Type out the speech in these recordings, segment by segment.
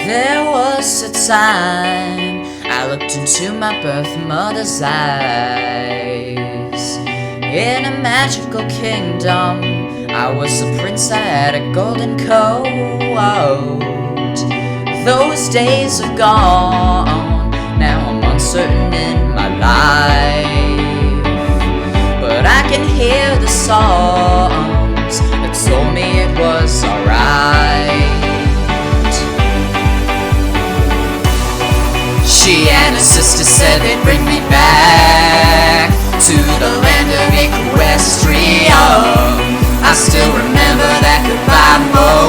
There was a time I looked into my birth mother's eyes. In a magical kingdom, I was a prince, I had a golden coat. Those days are gone, now I'm uncertain in my life. But I can hear the songs that told me it was alright. She and her sister said they'd bring me back to the land of Equestria. I still remember that goodbye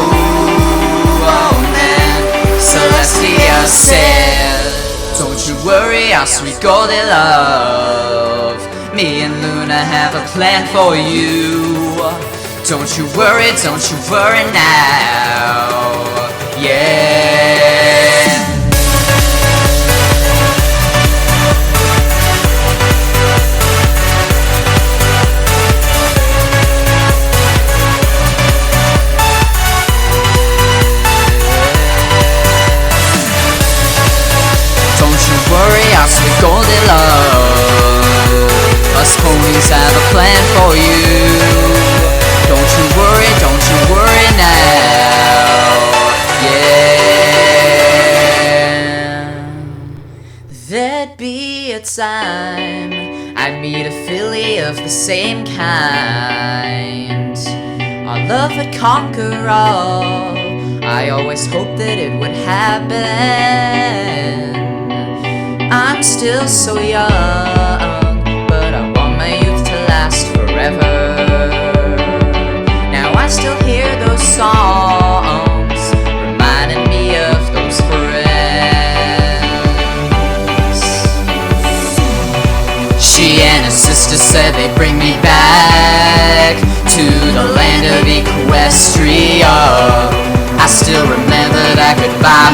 moment. Celestia said, don't you worry, our sweet golden love. Me and Luna have a plan for you. Don't you worry now. Yeah. Our sweet golden love, us ponies have a plan for you. Don't you worry now. Yeah. There'd be a time I'd meet a filly of the same kind. Our love would conquer all. I always hoped that it would happen. I'm still so young, but I want my youth to last forever. Now I still hear those songs, reminding me of those friends. She and her sister said they'd bring me back to the land of Equestria. I still remember that goodbye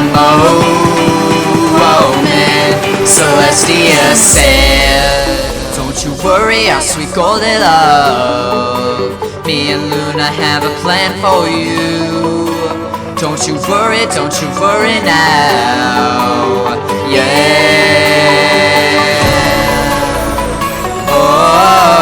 moment. Celestia said, don't you worry, our sweet golden love. Me and Luna have a plan for you. Don't you worry now. Yeah. Oh.